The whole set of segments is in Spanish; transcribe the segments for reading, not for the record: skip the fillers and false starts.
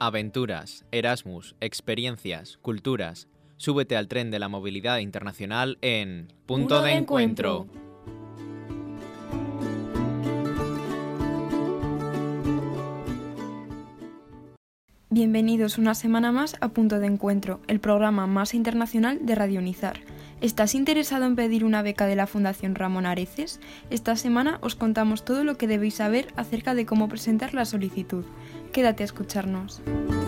Aventuras, Erasmus, experiencias, culturas. Súbete al tren de la movilidad internacional en Punto de Encuentro. Bienvenidos una semana más a Punto de Encuentro, el programa más internacional de Radio Unizar. ¿Estás interesado en pedir una beca de la Fundación Ramón Areces? Esta semana os contamos todo lo que debéis saber acerca de cómo presentar la solicitud. Quédate a escucharnos.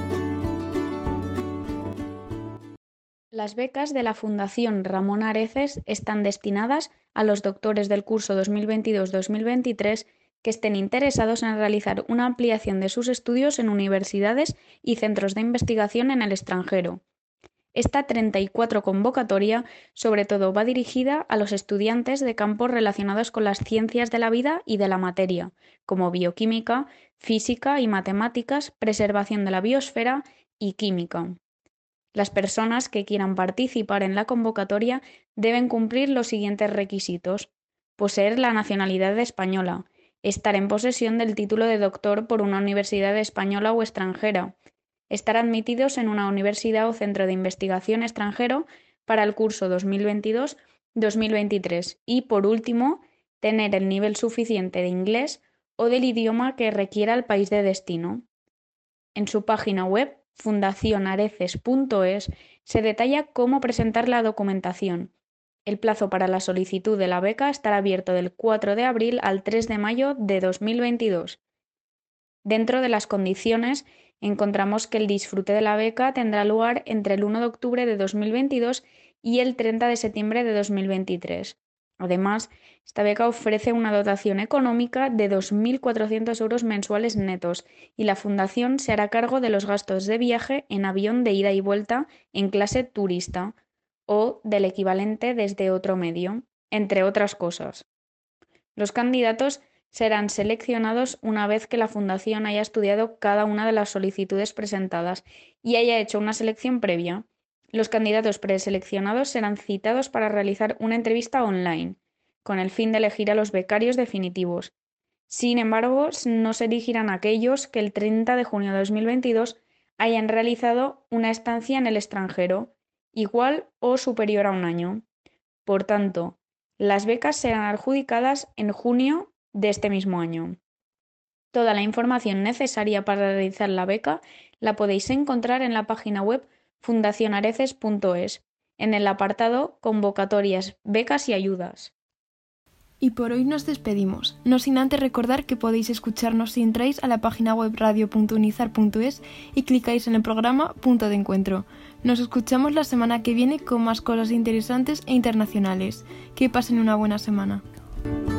Las becas de la Fundación Ramón Areces están destinadas a los doctores del curso 2022-2023 que estén interesados en realizar una ampliación de sus estudios en universidades y centros de investigación en el extranjero. Esta 34 convocatoria sobre todo va dirigida a los estudiantes de campos relacionados con las ciencias de la vida y de la materia, como bioquímica, física y matemáticas, preservación de la biosfera y química. Las personas que quieran participar en la convocatoria deben cumplir los siguientes requisitos: poseer la nacionalidad española, estar en posesión del título de doctor por una universidad española o extranjera, estar admitidos en una universidad o centro de investigación extranjero para el curso 2022-2023 y, por último, tener el nivel suficiente de inglés o del idioma que requiera el país de destino. En su página web, fundacionareces.es, se detalla cómo presentar la documentación. El plazo para la solicitud de la beca estará abierto del 4 de abril al 3 de mayo de 2022. Dentro de las condiciones, encontramos que el disfrute de la beca tendrá lugar entre el 1 de octubre de 2022 y el 30 de septiembre de 2023. Además, esta beca ofrece una dotación económica de 2.400 euros mensuales netos y la Fundación se hará cargo de los gastos de viaje en avión de ida y vuelta en clase turista o del equivalente desde otro medio, entre otras cosas. Los candidatos serán seleccionados una vez que la Fundación haya estudiado cada una de las solicitudes presentadas y haya hecho una selección previa. Los candidatos preseleccionados serán citados para realizar una entrevista online, con el fin de elegir a los becarios definitivos. Sin embargo, no se elegirán aquellos que el 30 de junio de 2022 hayan realizado una estancia en el extranjero, igual o superior a un año. Por tanto, las becas serán adjudicadas en junio de este mismo año. Toda la información necesaria para realizar la beca la podéis encontrar en la página web fundacionareces.es, en el apartado Convocatorias, becas y ayudas. Y por hoy nos despedimos, no sin antes recordar que podéis escucharnos si entráis a la página web radio.unizar.es y clicáis en el programa Punto de Encuentro. Nos escuchamos la semana que viene con más cosas interesantes e internacionales. Que pasen una buena semana.